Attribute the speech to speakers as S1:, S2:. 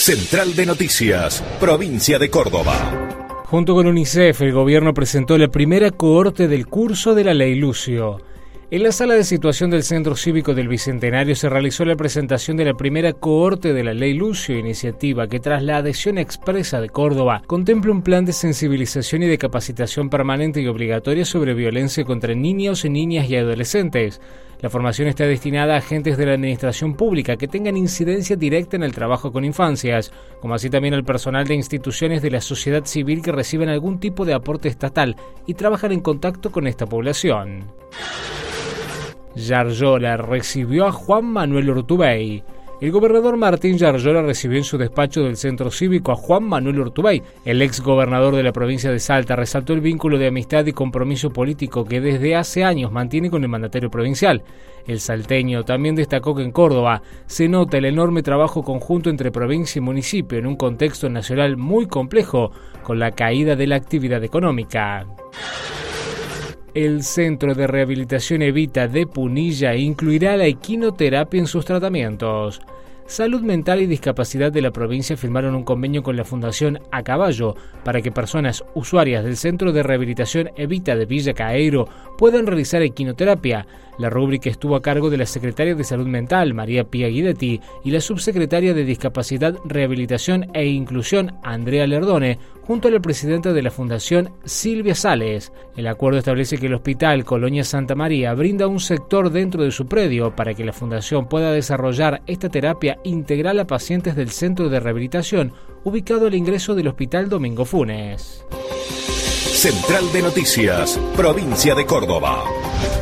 S1: Central de Noticias, Provincia de Córdoba.
S2: Junto con UNICEF, el gobierno presentó la primera cohorte del curso de la Ley Lucio. En la sala de situación del Centro Cívico del Bicentenario se realizó la presentación de la primera cohorte de la Ley Lucio, iniciativa que tras la adhesión expresa de Córdoba contempla un plan de sensibilización y de capacitación permanente y obligatoria sobre violencia contra niños, niñas y adolescentes. La formación está destinada a agentes de la administración pública que tengan incidencia directa en el trabajo con infancias, como así también al personal de instituciones de la sociedad civil que reciben algún tipo de aporte estatal y trabajan en contacto con esta población. Yarlora recibió a Juan Manuel Urtubey. El gobernador Martín Yarlora recibió en su despacho del Centro Cívico a Juan Manuel Urtubey. El ex gobernador de la provincia de Salta resaltó el vínculo de amistad y compromiso político que desde hace años mantiene con el mandatario provincial. El salteño también destacó que en Córdoba se nota el enorme trabajo conjunto entre provincia y municipio en un contexto nacional muy complejo con la caída de la actividad económica. El Centro de Rehabilitación Evita de Punilla incluirá la equinoterapia en sus tratamientos. Salud Mental y Discapacidad de la provincia firmaron un convenio con la Fundación A Caballo para que personas usuarias del Centro de Rehabilitación Evita de Villa Caeiro puedan realizar equinoterapia. La rúbrica estuvo a cargo de la secretaria de Salud Mental, María Pía Guidetti, y la subsecretaria de Discapacidad, Rehabilitación e Inclusión, Andrea Lerdone, junto a la presidenta de la Fundación, Silvia Sales. El acuerdo establece que el Hospital Colonia Santa María brinda un sector dentro de su predio para que la Fundación pueda desarrollar esta terapia integral a pacientes del Centro de Rehabilitación, ubicado al ingreso del Hospital Domingo Funes.
S1: Central de Noticias, Provincia de Córdoba.